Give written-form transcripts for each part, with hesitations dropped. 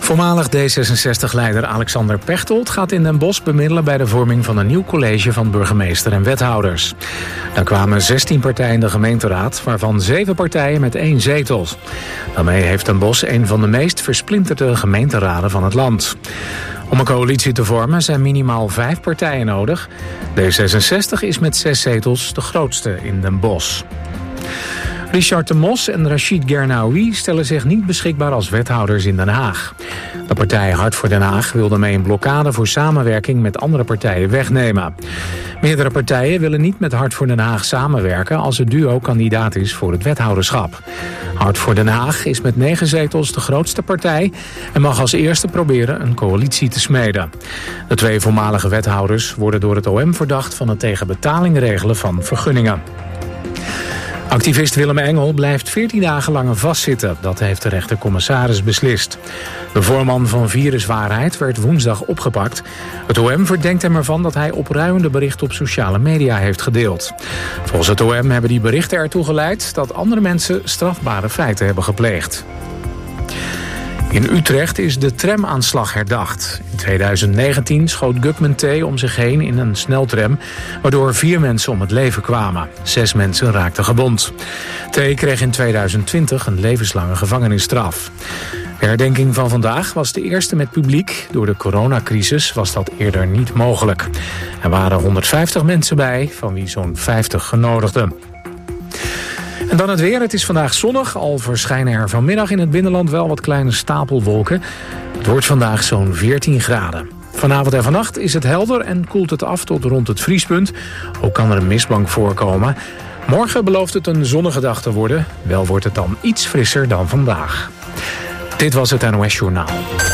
Voormalig D66-leider Alexander Pechtold gaat in Den Bosch bemiddelen bij de vorming van een nieuw college van burgemeester en wethouders. Daar kwamen 16 partijen in de gemeenteraad, waarvan 7 partijen met 1 zetel. Daarmee heeft Den Bosch een van de meest versplinterde gemeenteraden van het land. Om een coalitie te vormen zijn minimaal 5 partijen nodig. D66 is met 6 zetels de grootste in Den Bosch. Richard de Mos en Rachid Gernaoui stellen zich niet beschikbaar als wethouders in Den Haag. De partij Hart voor Den Haag wil daarmee een blokkade voor samenwerking met andere partijen wegnemen. Meerdere partijen willen niet met Hart voor Den Haag samenwerken als het duo kandidaat is voor het wethouderschap. Hart voor Den Haag is met 9 zetels de grootste partij en mag als eerste proberen een coalitie te smeden. De 2 voormalige wethouders worden door het OM verdacht van het tegen betaling regelen van vergunningen. Activist Willem Engel blijft 14 dagen langer vastzitten. Dat heeft de rechtercommissaris beslist. De voorman van Viruswaarheid werd woensdag opgepakt. Het OM verdenkt hem ervan dat hij opruimende berichten op sociale media heeft gedeeld. Volgens het OM hebben die berichten ertoe geleid dat andere mensen strafbare feiten hebben gepleegd. In Utrecht is de tramaanslag herdacht. In 2019 schoot Gugman T. om zich heen in een sneltram, waardoor 4 mensen om het leven kwamen. 6 mensen raakten gewond. T. kreeg in 2020 een levenslange gevangenisstraf. De herdenking van vandaag was de eerste met publiek. Door de coronacrisis was dat eerder niet mogelijk. Er waren 150 mensen bij, van wie zo'n 50 genodigden. En dan het weer. Het is vandaag zonnig. Al verschijnen er vanmiddag in het binnenland wel wat kleine stapelwolken. Het wordt vandaag zo'n 14 graden. Vanavond en vannacht is het helder en koelt het af tot rond het vriespunt. Ook kan er een mistbank voorkomen. Morgen belooft het een zonnige dag te worden. Wel wordt het dan iets frisser dan vandaag. Dit was het NOS Journaal.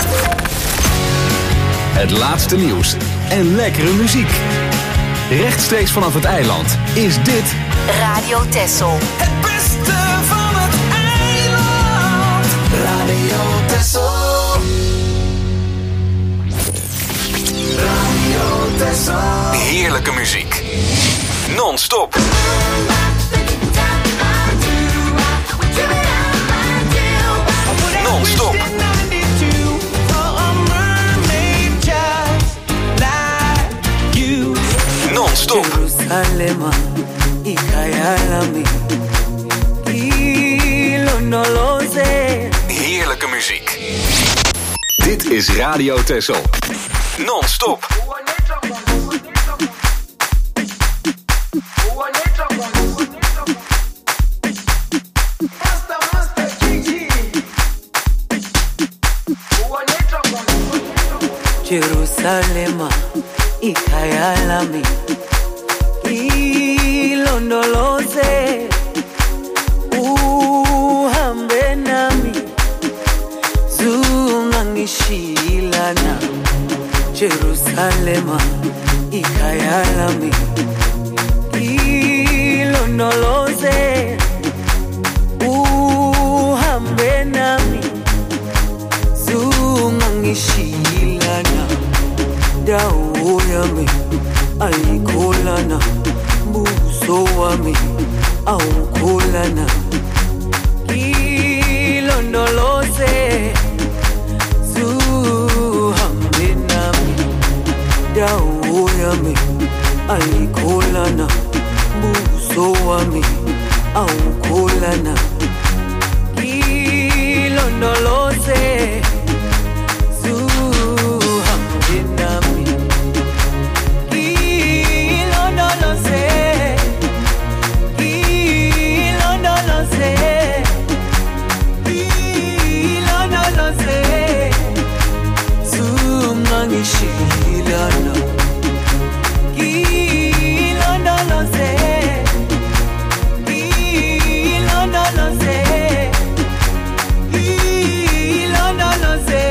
Het laatste nieuws en lekkere muziek. Rechtstreeks vanaf het eiland is dit Radio Texel. Het beste van het eiland. Radio Texel. Radio Texel. heerlijke muziek. Non-stop. Non-stop. Non-stop. Heerlijke muziek. Dit is Radio Texel. Non-stop. Jerusalema, ikhaya lami, ilondoloze, uhambe nami, zungangishilana. Jerusalema, ikhaya lami, ilondoloze, uhambe nami, zungangishilana. Dawo yami ayikholana, buso wami awukholana. Ilondoloze, zuhambe nami. Dawo yami ayikholana, buso wami awukholana. Ilondoloze, Shilana, ilondoloze, ilondoloze, ilondoloze,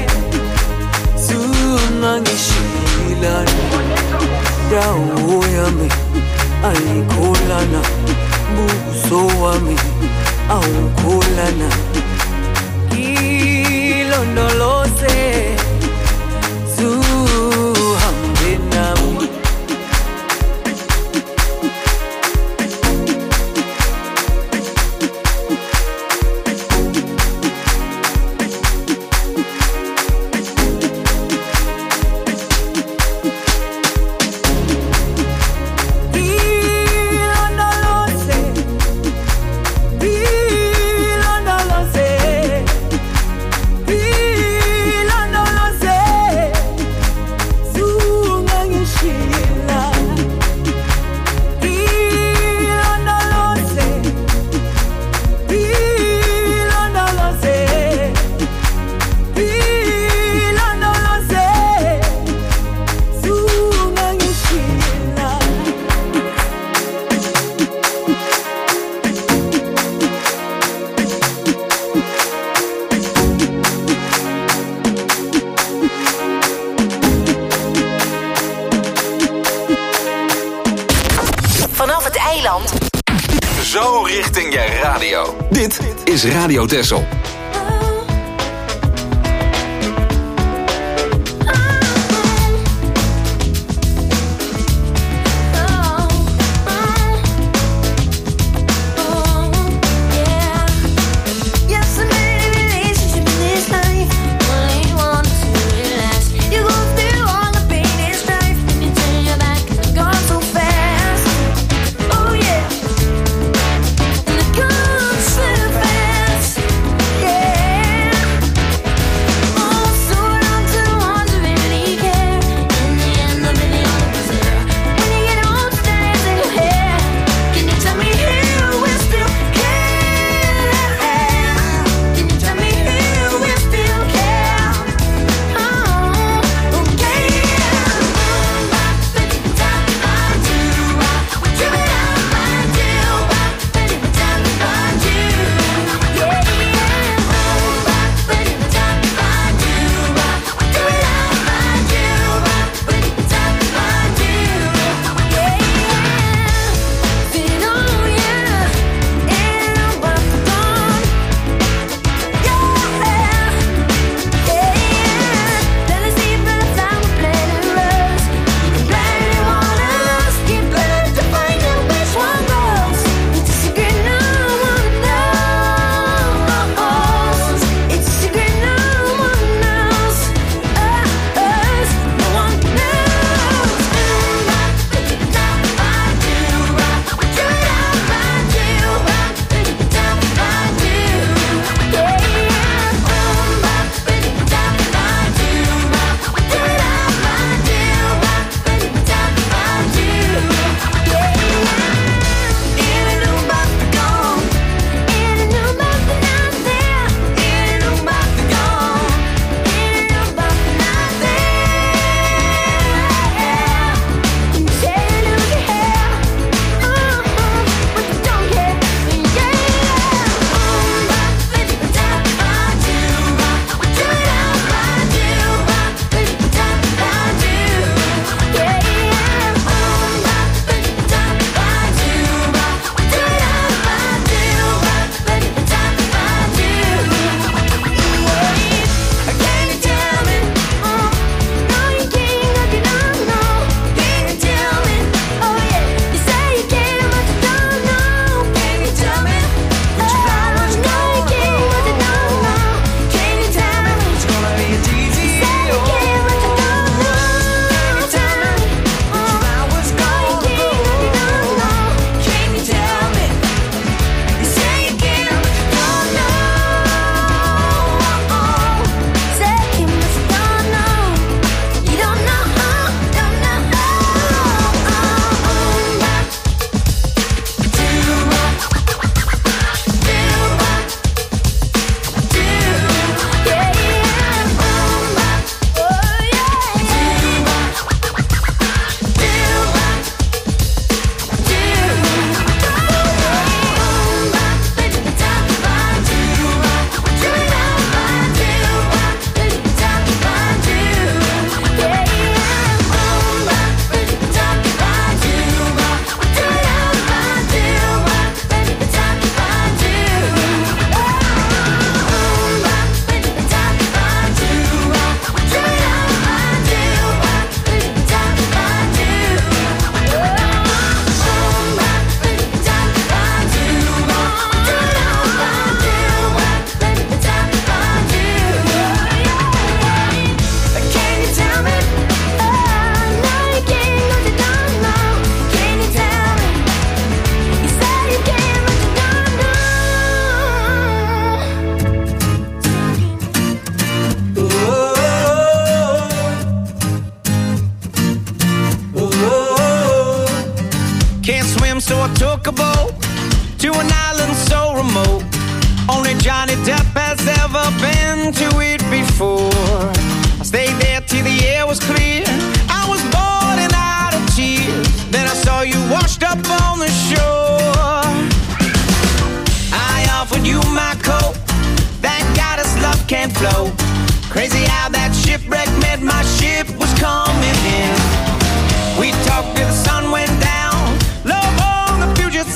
zungangishilana. Dawo yami ayikholana, buso wami awukholana. Ilondoloze, eiland. Zo richting je radio. Dit is Radio Texel. so I took a boat to an island so remote. Only Johnny Depp has ever been to it before. I stayed there till the air was clear. I was boiling out of tears. Then I saw you washed up on the shore. I offered you my coat. Thank God this love can't flow. Crazy how that shipwreck meant my ship was coming in. We talked till the sun went down. Love on the future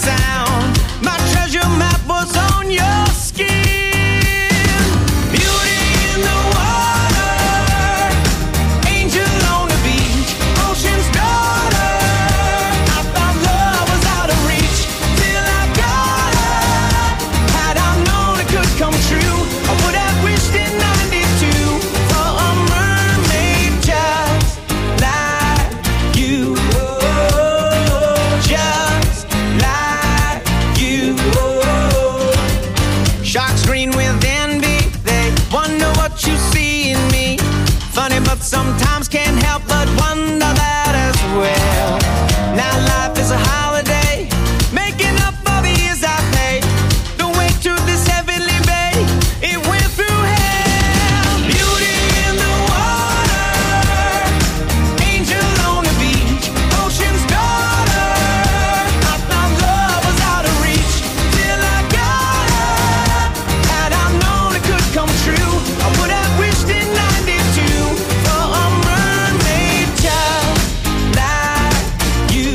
but sometimes can't help but wonder that as well. Now life is a holiday, making up for the years I paid. The way to this heavenly bay, it went through hell. Beauty in the water, angel on the beach, ocean's daughter. I thought love was out of reach till I got her. Had I known it could come true, I would have wished in 92 for a mermaid child like you.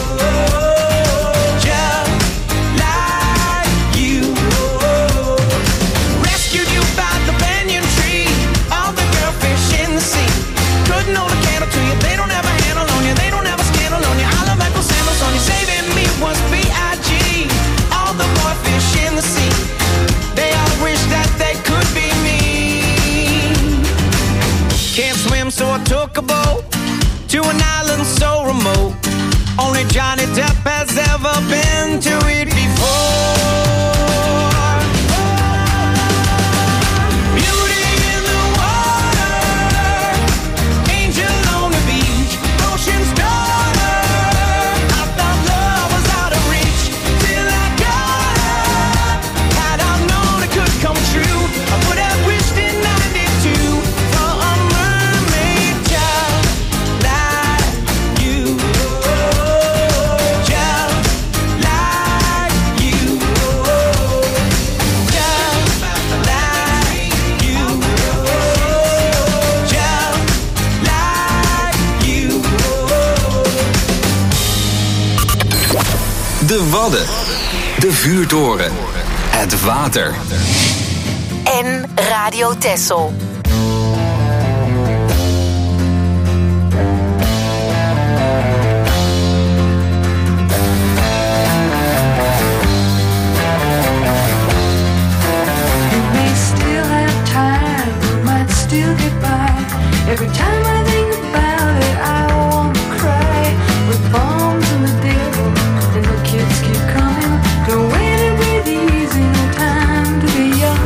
Just like you. Rescued you by the banyan tree, all the girl fish in the sea. Couldn't hold a candle to you, they don't have a handle on you, they don't have a scandal on you. All of ankle sandals on you, saving me was B.I.G. All the boy fish in the sea, they all wish that they could be me. Can't swim, so I took a boat to an island so remote. Only Johnny Depp has ever been to it before. Beauty in the water, angel on the beach, ocean's daughter. I thought love was out of reach till I got her. Had I known it could come true, I would have wished in 92 for a mermaid child like you. Just like you. Just like you. Just like you. De Wadden. De Vuurtoren. Het water. En Radio Texel. We still have time, we might still get by. Every time I think about it, I wanna cry. With bombs and the devil, and the kids keep coming. Don't wait to breathe easy, no time to be young.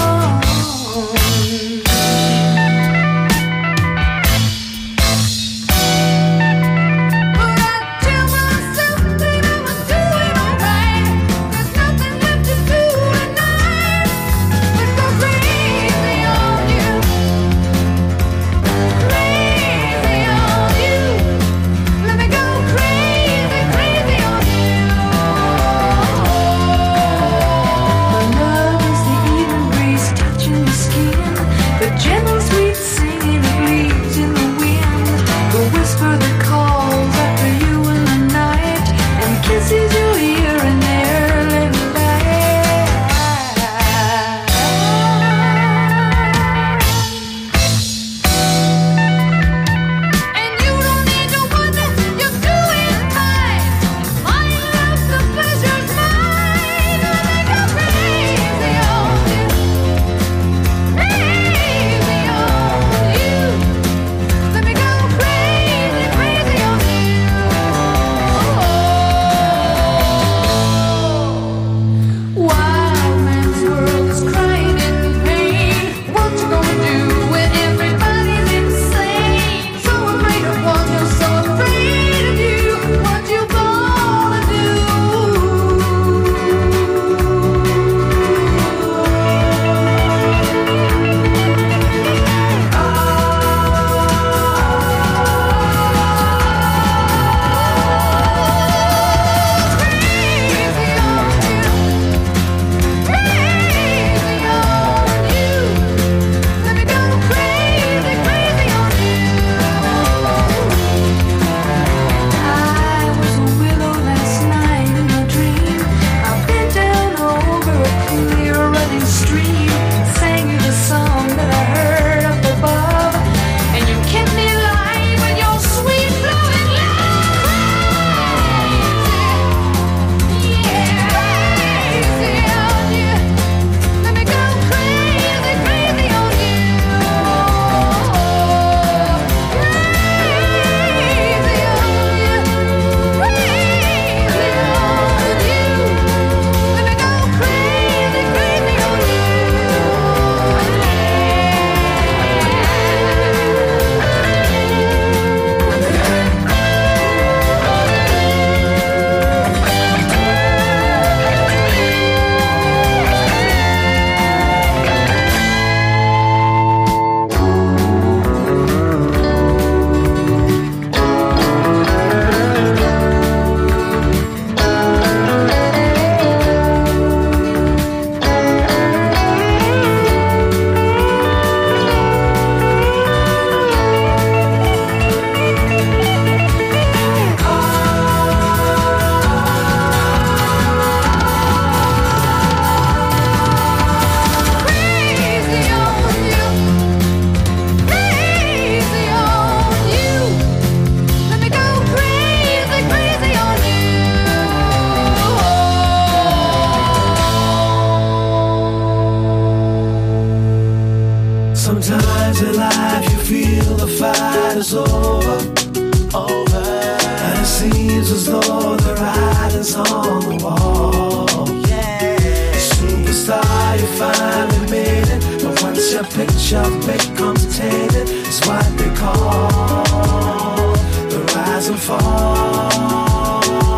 But I tell myself that I'm doing alright. There's nothing left to do tonight. Let's go crazy on you. Crazy Sometimes in life you feel the fight is over, and it seems as though the writing's on the wall. Superstar, you finally made it, but once your picture becomes tainted, it's what they call the rise and fall.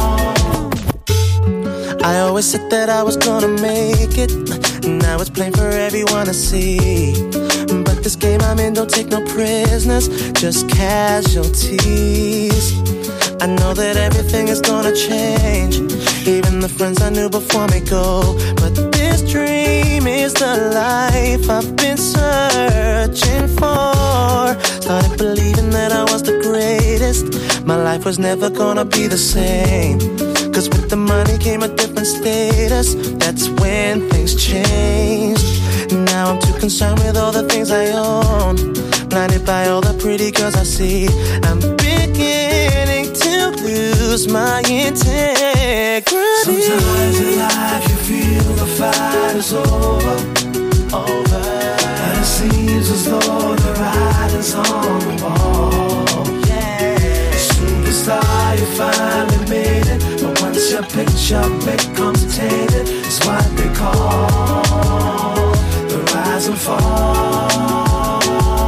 I always said that I was gonna make it, now it's plain for everyone to see. But this game I'm in don't take no prisoners, just casualties. I know that everything is gonna change, even the friends I knew before me go. But this dream is the life I've been searching for. Started believing that I was the greatest, my life was never gonna be the same. Cause with the money came a different status, that's when things changed. Now I'm too concerned with all the things I own, blinded by all the pretty girls I see. I'm beginning to lose my integrity. Sometimes in life you feel the fight is over, and it seems as though the writing's on the wall. Superstar, you finally made it, but once your picture becomes tainted, it's what they call the rise and fall.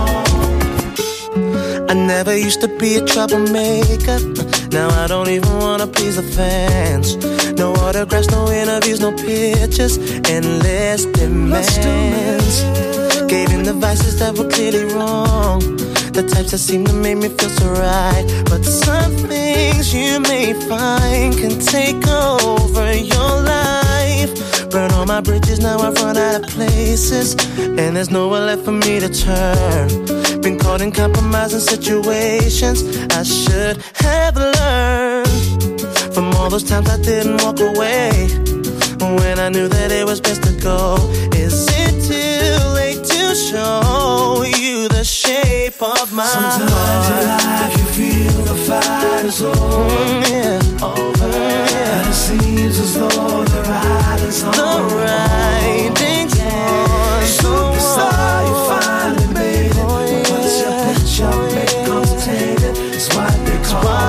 I never used to be a troublemaker, now I don't even wanna please the fans. No autographs, no interviews, no pictures, endless demands. Gave in the vices that were clearly wrong, the types that seem to make me feel so right. But some things you may find can take over your life. Burn all my bridges, now I've run out of places, and there's nowhere left for me to turn. Been caught in compromising situations I should have learned from all those times I didn't walk away when I knew that it was best to go. Is it too late to show you the shape of my Sometimes heart? in life you feel the fight is over, and it seems as though the writing's on the writing's on. Superstar, you finally made it, but once your picture becomes tainted, it's what they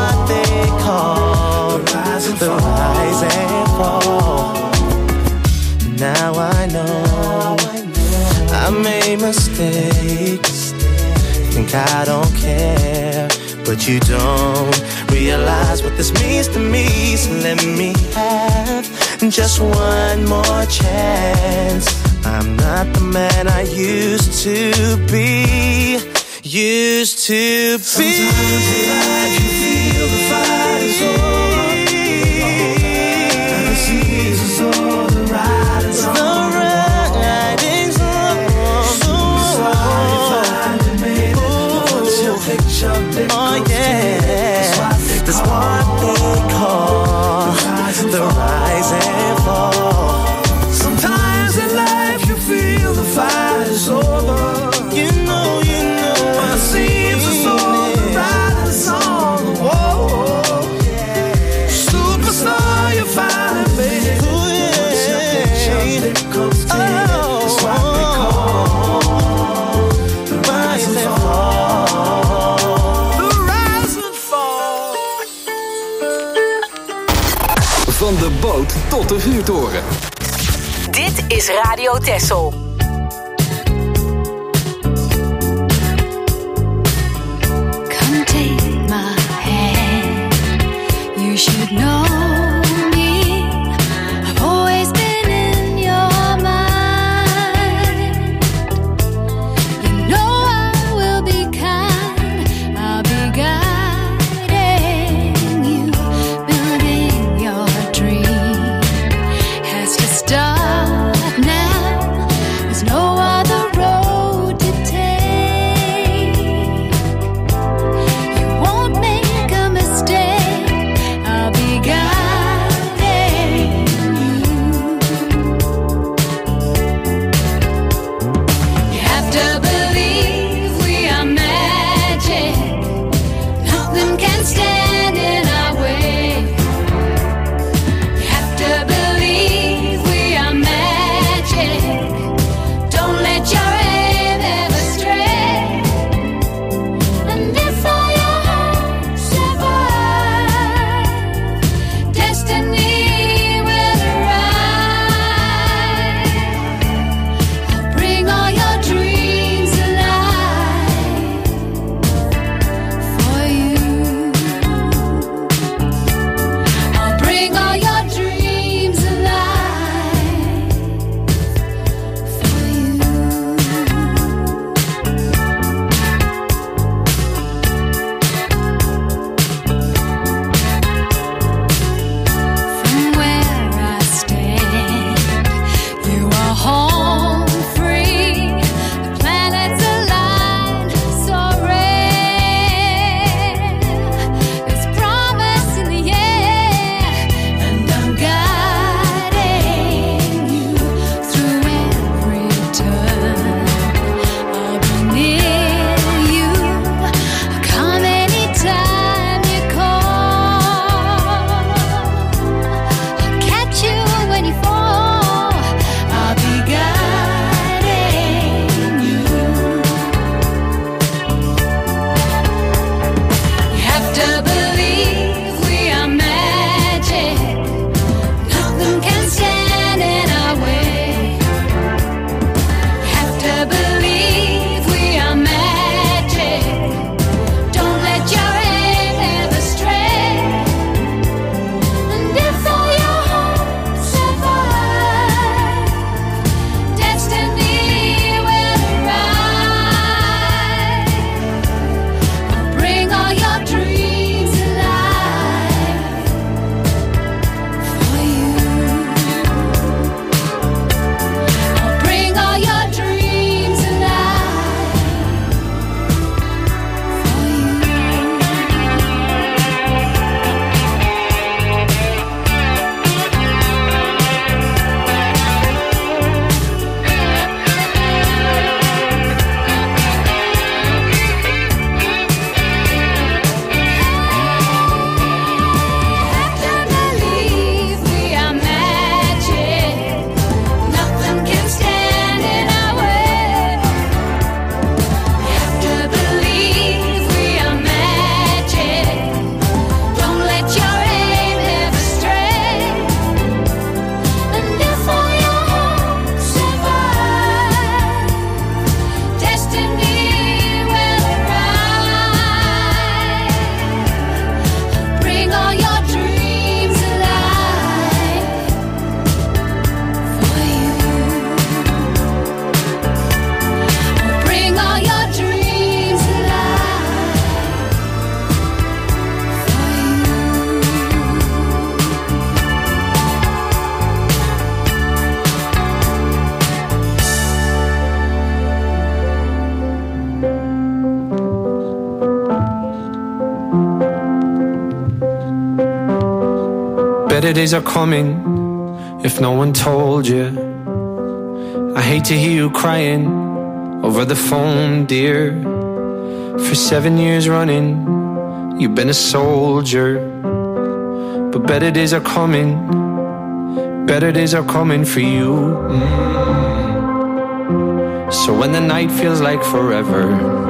call the rise and fall. Now I know I made mistakes, think I don't care, but you don't realize what this means to me. So let me have just one more chance. I'm not the man I used to be. Sometimes in life you feel the fight is over, and it seems as though the writing's on. Superstar, you finally made it, but once your picture becomes tainted, that's what they call the rise and fall. Sometimes in life you feel the fight is over, you know, and it seems as though the writing's on the wall. Superstar, you finally made it, but once your picture becomes tainted, that's what they call the rise and fall. The rise and fall. Van de boot tot de vuurtoren. Dit is Radio Texel. Come take my hand. You should know me. I've always been in your mind. You know I will be kind. I'll be guiding you. Building your dream has to start now. better days are coming if no one told you. I hate to hear you crying over the phone, dear. For 7 years running, you've been a soldier. But better days are coming, better days are coming for you. So when the night feels like forever,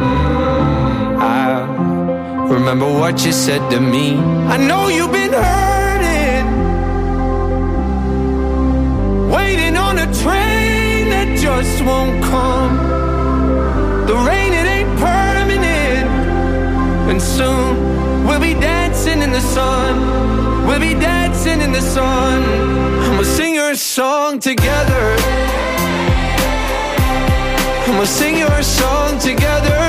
I remember what you said to me. I know you've been hurting, waiting on a train that just won't come. The rain, it ain't permanent, and soon we'll be dancing in the sun. We'll be dancing in the sun. I'ma sing your song together. I'ma sing your song together.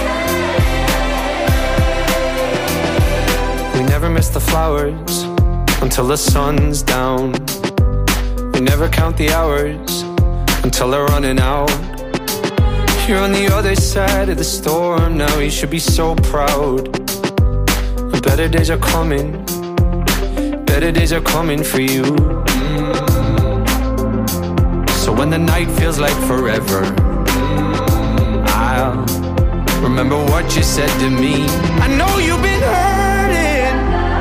We never miss the flowers until the sun's down. We never count the hours until they're running out. You're on the other side of the storm now. You should be so proud. The better days are coming, better days are coming for you. So when the night feels like forever, I'll remember what you said to me. I know you've been hurting,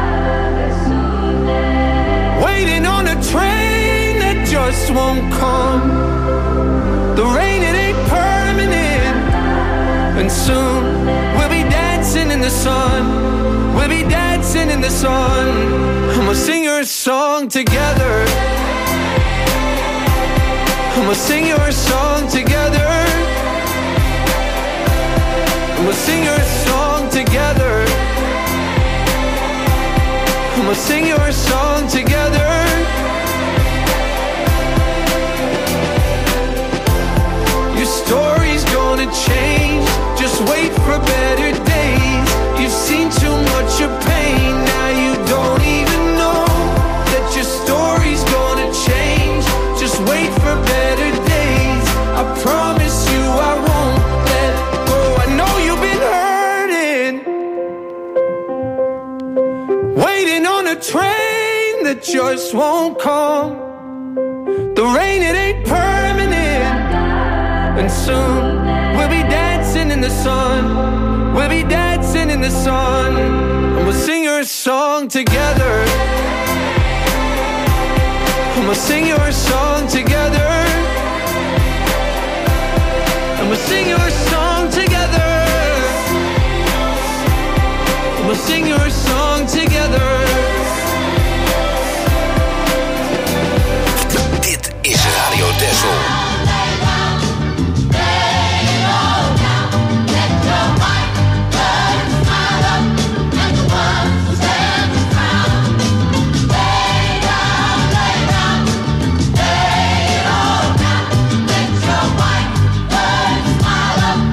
waiting on a train that just won't come. The rain, it ain't permanent, and soon we'll be dancing in the sun. We'll be dancing in the sun. I'ma sing your song together. I'ma sing your song together. I'ma sing your song together. I'ma sing your song together. Your story's gonna change. Just wait for better days. You've seen too much of pain. Now you don't even know that your story's gonna change. Just wait for better days. I promise you I won't let go. I know you've been hurting, waiting on a train that just won't come. The rain, it ain't permanent, and soon we'll be dancing in the sun. We'll be dancing in the sun. And we'll sing your song together. And we'll sing your song together. And we'll sing your song together. And we'll sing your song together. Dit is Radio Texel. Smile up.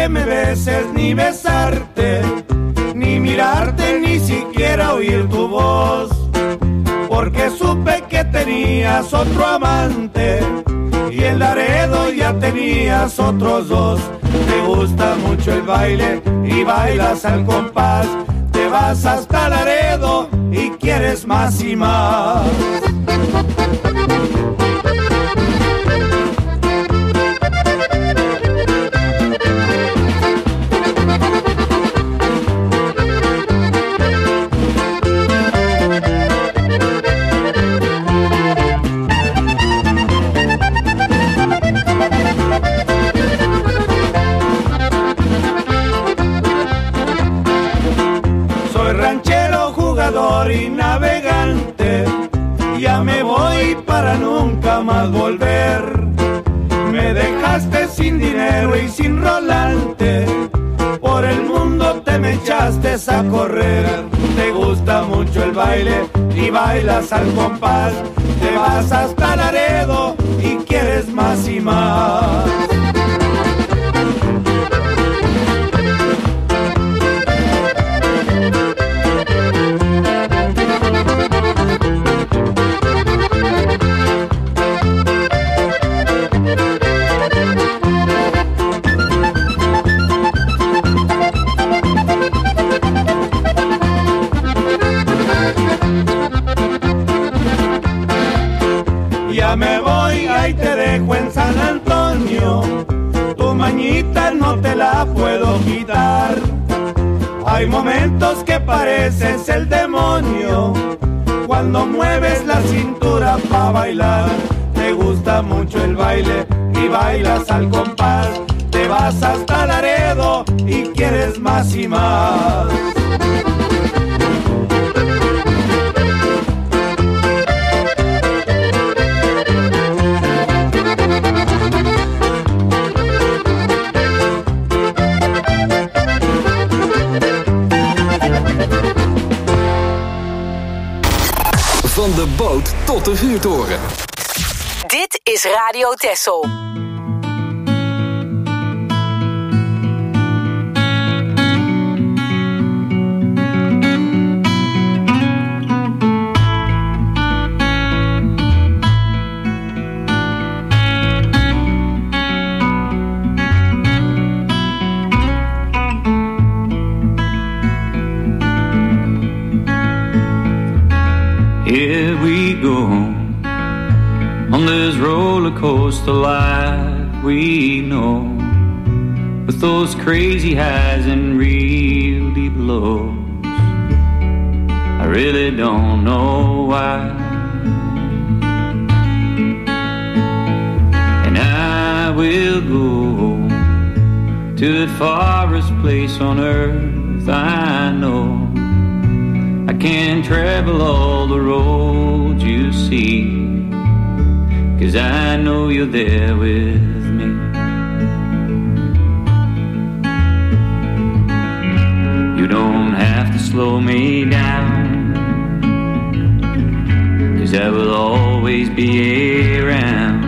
me beses ni besarte, ni mirarte, ni siquiera oír tu voz, porque supe que tenías otro amante y en Laredo ya tenías otros dos. Te gusta mucho el baile y bailas al compás, te vas hasta Laredo y quieres más y más. Y navegante, ya me voy para nunca más volver. Me dejaste sin dinero y sin rolante, por el mundo te me echaste a correr. Te gusta mucho el baile y bailas al compás, te vas hasta Laredo y quieres más y más. Ya me voy, ahí te dejo en San Antonio, tu mañita no te la puedo quitar. Hay momentos que pareces el demonio, cuando mueves la cintura pa' bailar. Te gusta mucho el baile y bailas al compás, te vas hasta Laredo y quieres más y más. Van de boot tot de vuurtoren. Dit is Radio Texel. Here we go on this roller coaster life we know, with those crazy highs and real deep lows. I really don't know why, and I will go to the farthest place on earth I know. I can't travel all the roads you see, 'cause I know you're there with me. You don't have to slow me down, 'cause I will always be around.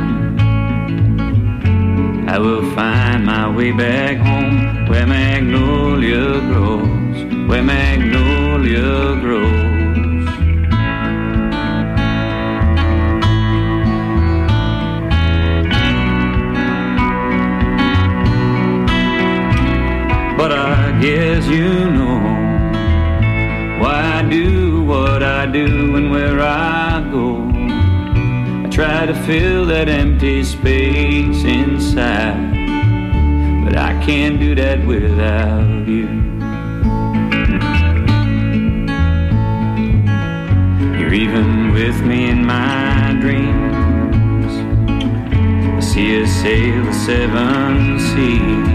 I will find my way back home, where magnolia grows, where magnolia grows. But I guess you know why I do what I do and where I go. I try to fill that empty space inside, but I can't do that without you. You're even with me in my dreams. I see us sail the 7 seas.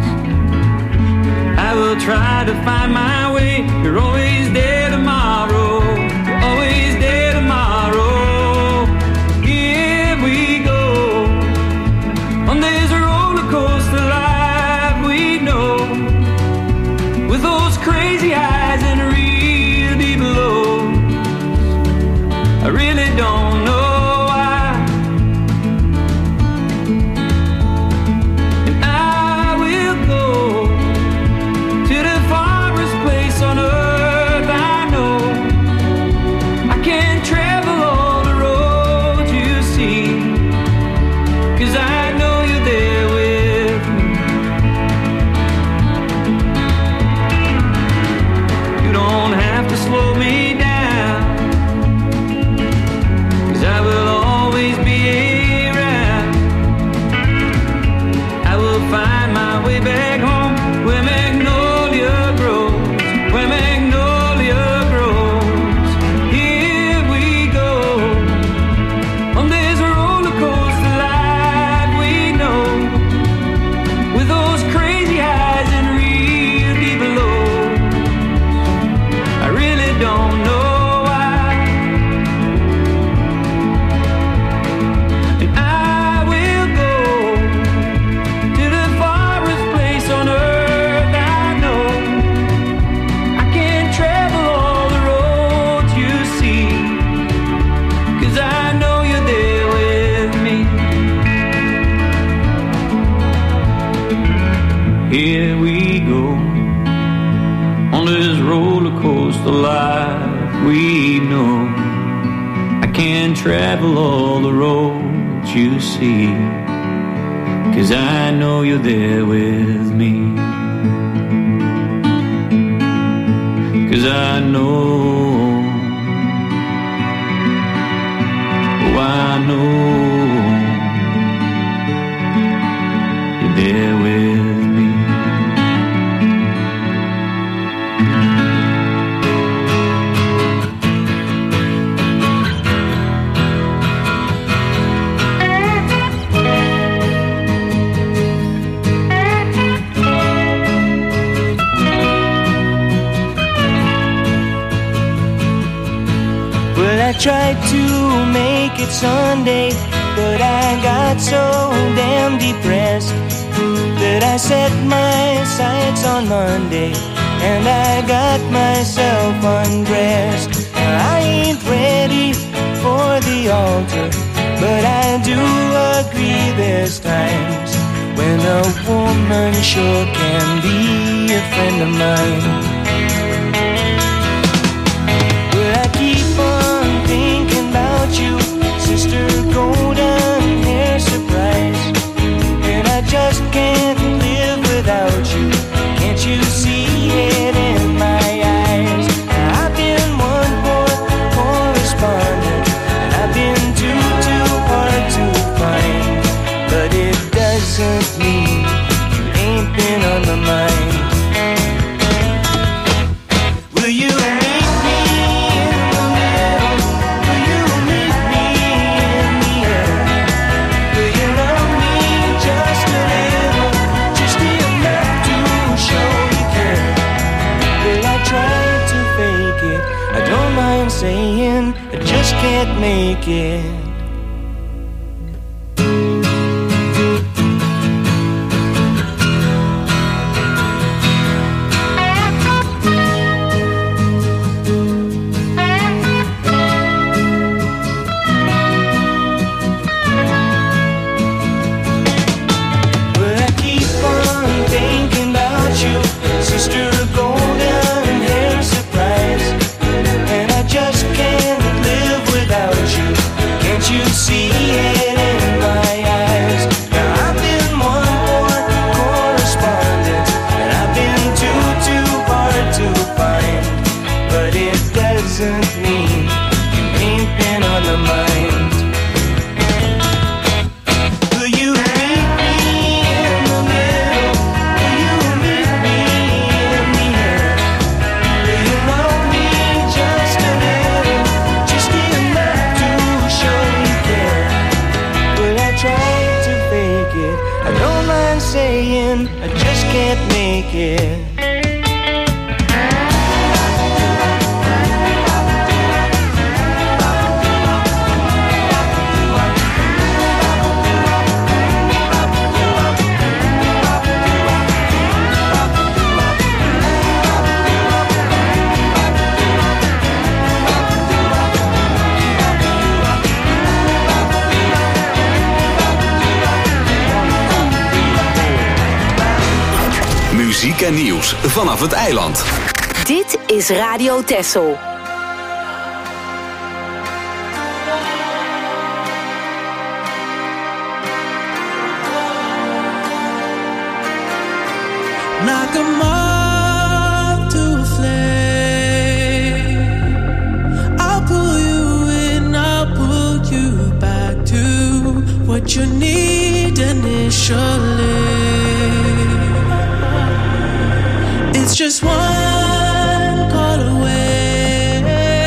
I will try to find my way. You're always there tomorrow. You're always there tomorrow. Here we go on this roller coaster life we know, with those crazy highs and real deep lows. I really don't know why, and I will go here we go on this roller coaster life we know. I can't travel all the roads you see, 'cause I know you're there with me. 'Cause I know, oh I know you're there with me. I tried to make it Sunday, but I got so damn depressed that I set my sights on Monday and I got myself undressed. I ain't ready for the altar, but I do agree there's times when a woman sure can be a friend of mine. But I keep on thinking about you, Sister Golden Hair Surprise, and I just can't live without you. Can't you see it in my eyes? I've been one poor correspondent, and I've been too hard to find, but it doesn't mean you ain't been on my mind. Will you meet me in the middle? Will you meet me in the air? Will you love me just a little, just enough to show you care? Will I try to fake it? I don't mind saying I just can't make it. Muziek en nieuws vanaf het eiland. Dit is Radio Texel. Knock 'em up to a flame. I'll pull you in, I'll pull you back to what you need initially. It's just one call away,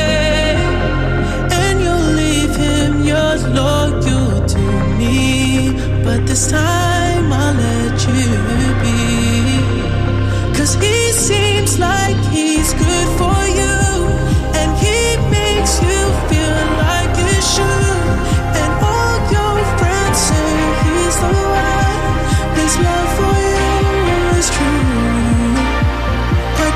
and you'll leave him, you're loyal to me. But this time I'll let you be, 'cause he seems like he's good for you, and he makes you feel like you should. And all your friends say he's the one, his love for you is true. But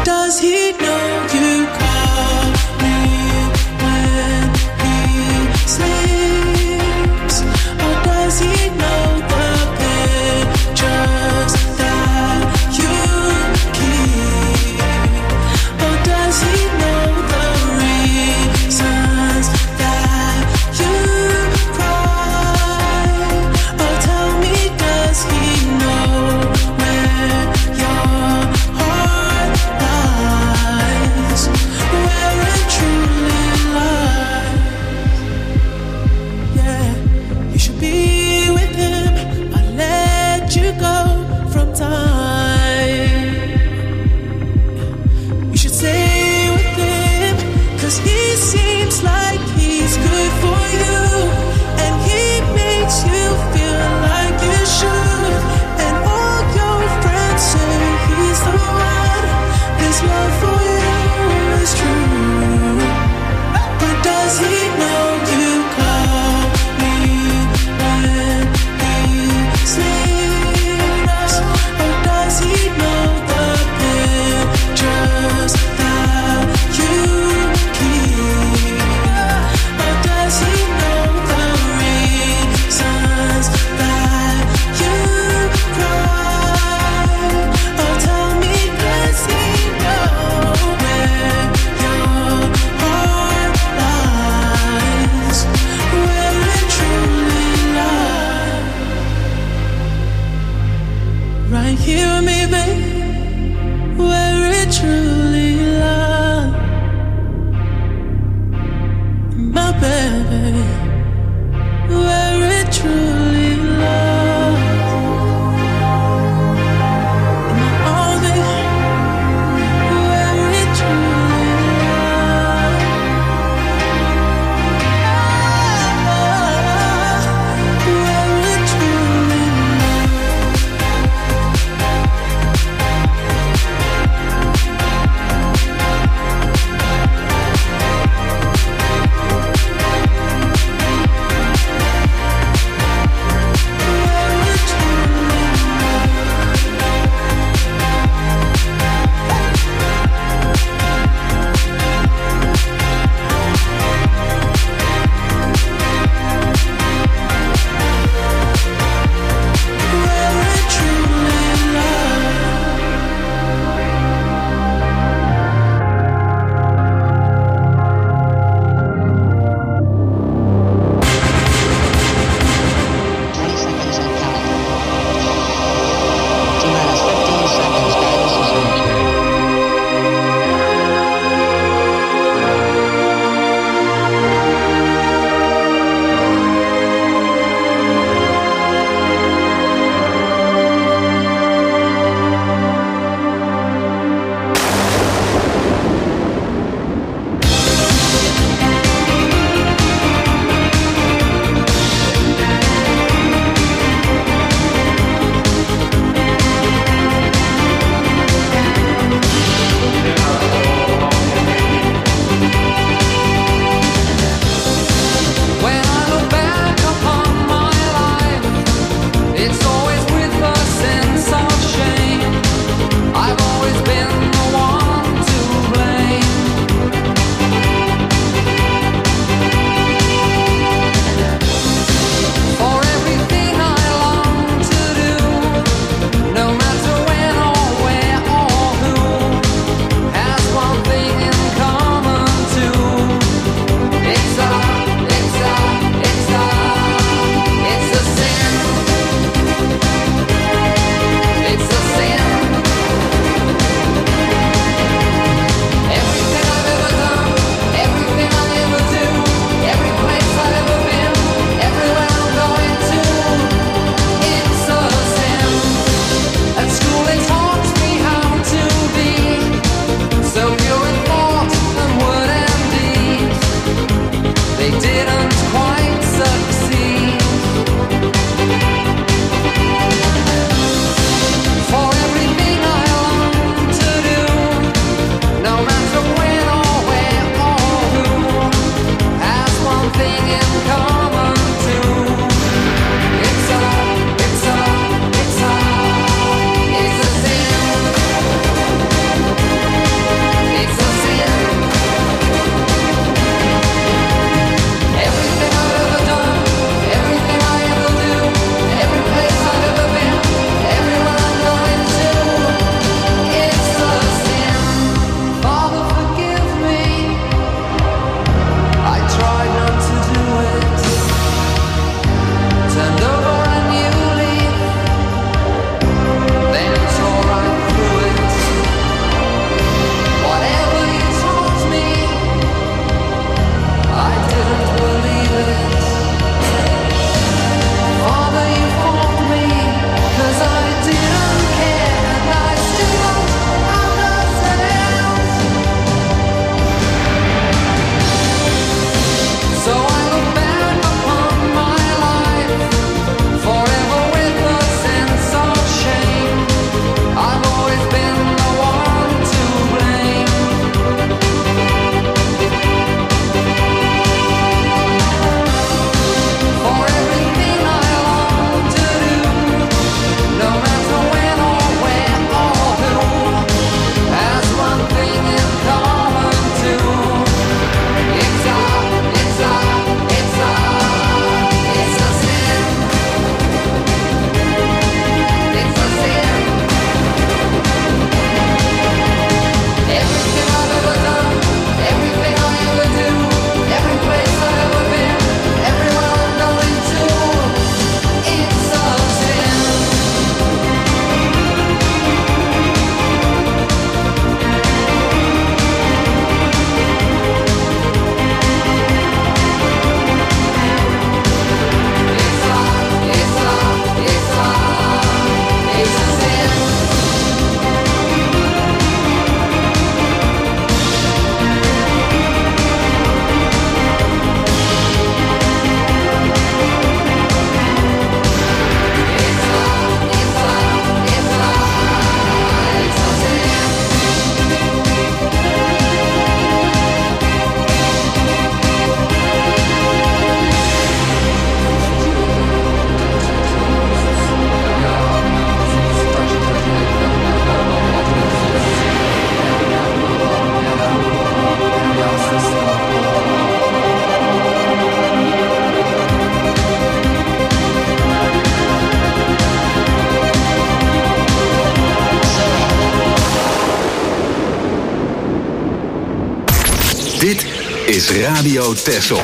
is Radio Texel.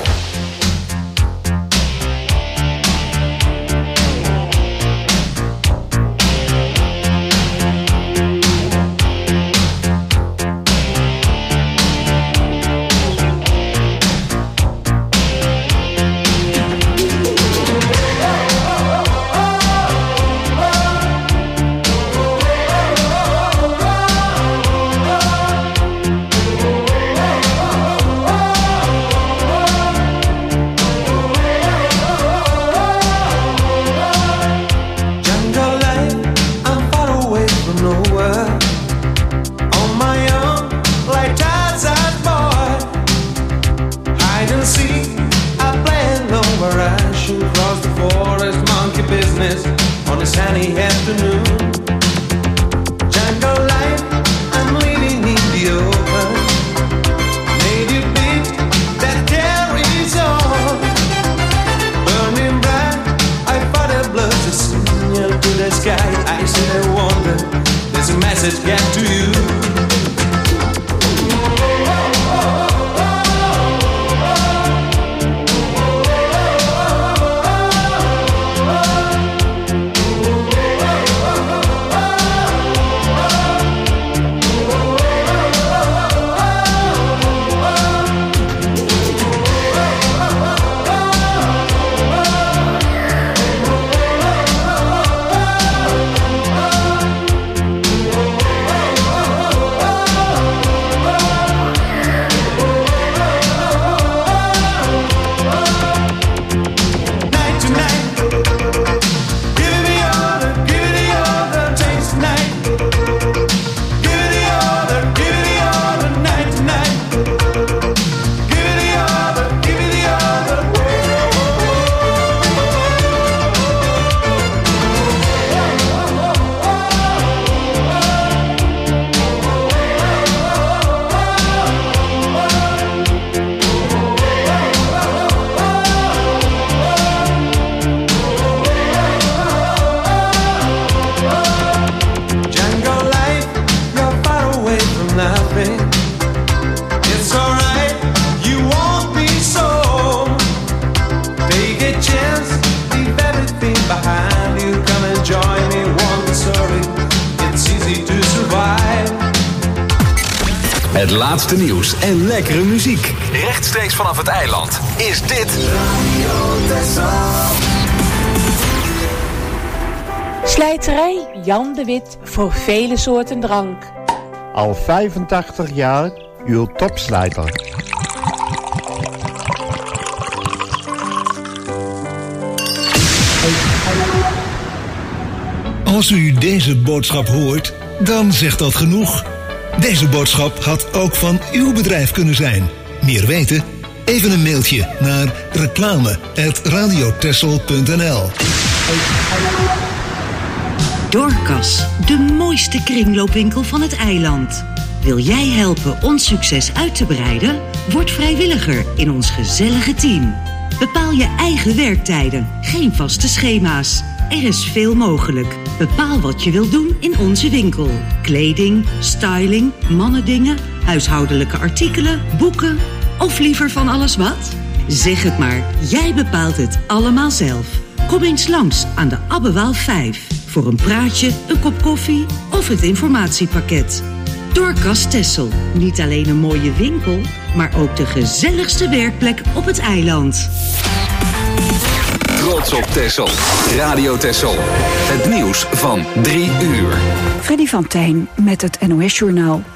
Het laatste nieuws en lekkere muziek. Rechtstreeks vanaf het eiland is dit Radio Texel. Slijterij Jan de Wit voor vele soorten drank. Al 85 jaar uw topslijter. Als u deze boodschap hoort, dan zegt dat genoeg. Deze boodschap had ook van uw bedrijf kunnen zijn. Meer weten? Even een mailtje naar reclame@radiotexel.nl. Dorcas, de mooiste kringloopwinkel van het eiland. Wil jij helpen ons succes uit te breiden? Word vrijwilliger in ons gezellige team. Bepaal je eigen werktijden, geen vaste schema's. Er is veel mogelijk. Bepaal wat je wilt doen in onze winkel. Kleding, styling, mannendingen, huishoudelijke artikelen, boeken of liever van alles wat? Zeg het maar, jij bepaalt het allemaal zelf. Kom eens langs aan de Abbewaal 5 voor een praatje, een kop koffie of het informatiepakket. Dorcas Texel, niet alleen een mooie winkel, maar ook de gezelligste werkplek op het eiland. Trots op Texel. Radio Texel. Het nieuws van 3 uur. Freddy van Tijn met het NOS-journaal.